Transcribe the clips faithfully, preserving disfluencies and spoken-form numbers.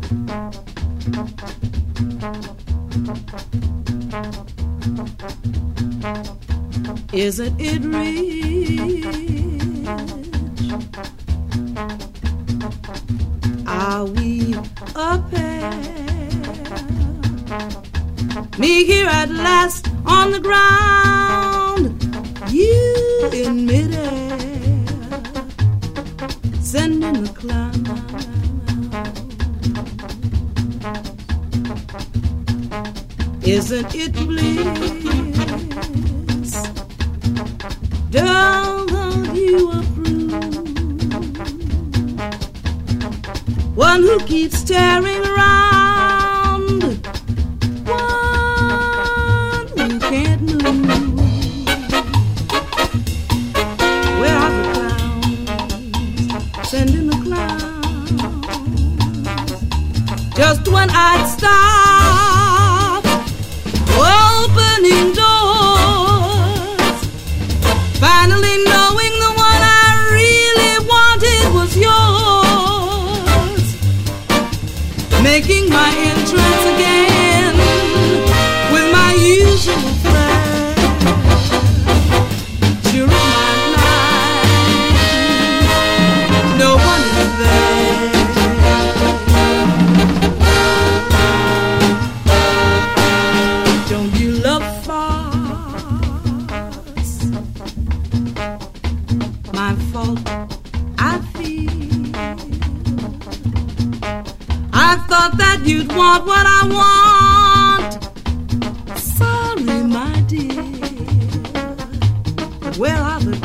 Isn't it rich? Are we a pair? Me here at last on the ground, you in midair, sending the cloud. Isn't it bliss? Don't you approve? One who keeps staring around, one who can't move. Where are the clowns? Sending the clowns. Just when I'd stop opening doors, finally knowing the one I really wanted was yours, making my entrance again with my usual flair. During my night, no one is there. Don't you love farce? My fault, I feel. I thought that you'd want what I want. Sorry, my dear, but where are the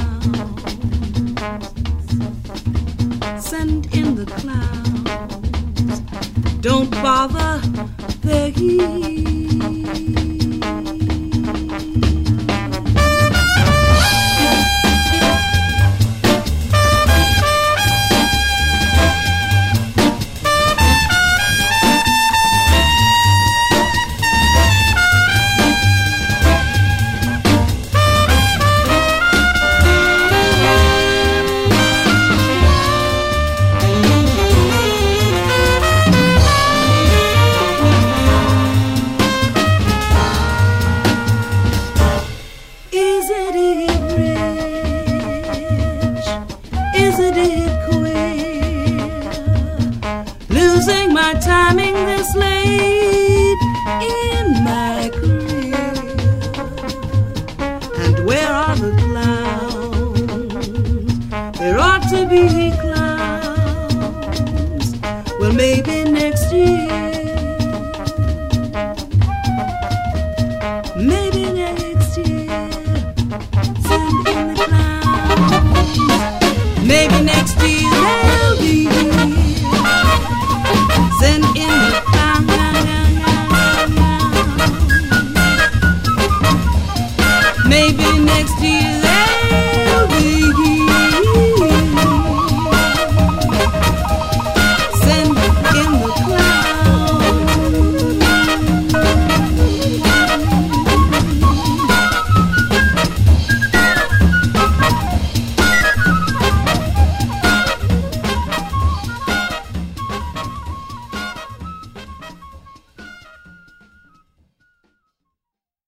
clowns? Send in the clowns. Don't bother, they're here. Losing my timing this late in my career. And where are the clowns? There ought to be clowns. Well, maybe next year, maybe next year, send in the clowns. Maybe next